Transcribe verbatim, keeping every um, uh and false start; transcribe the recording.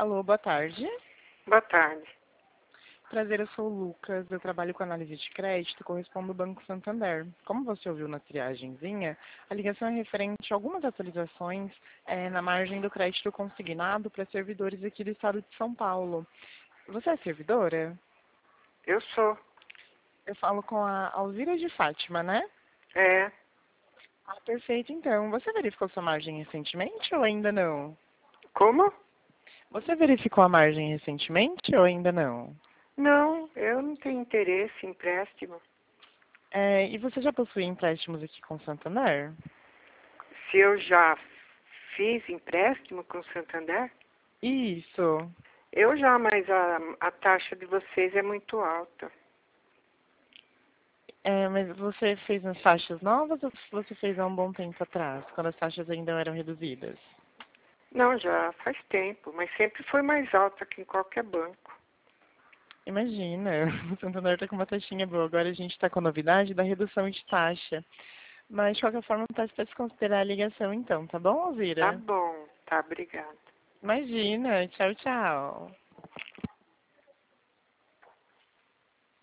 Alô, boa tarde. Boa tarde. Prazer, eu sou o Lucas, eu trabalho com análise de crédito e correspondo ao Banco Santander. Como você ouviu na triagenzinha, a ligação é referente a algumas atualizações é, na margem do crédito consignado para servidores aqui do estado de São Paulo. Você é servidora? Eu sou. Eu falo com a Alzira de Fátima, né? É. Ah, perfeito, então. Você verificou sua margem recentemente ou ainda não? Como? Você verificou a margem recentemente ou ainda não? Não, eu não tenho interesse em empréstimo. É, e você já possui empréstimos aqui com o Santander? Se eu já fiz empréstimo com o Santander? Isso. Eu já, mas a, a taxa de vocês é muito alta. É, mas você fez nas taxas novas ou você fez há um bom tempo atrás, quando as taxas ainda eram reduzidas? Não, já faz tempo, mas sempre foi mais alta que em qualquer banco. Imagina, o Santander está com uma taxinha boa. Agora a gente está com a novidade da redução de taxa. Mas, de qualquer forma, não está desconsiderar a ligação então, tá bom, Tá Alzira? bom, tá, obrigada. Imagina, tchau, tchau.